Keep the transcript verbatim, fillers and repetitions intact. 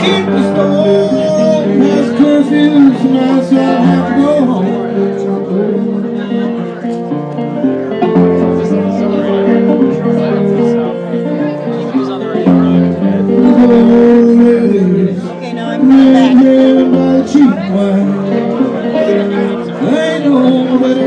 In the storm has curfews, and I still have to go home. Okay, now I'm coming back. Ain't nobody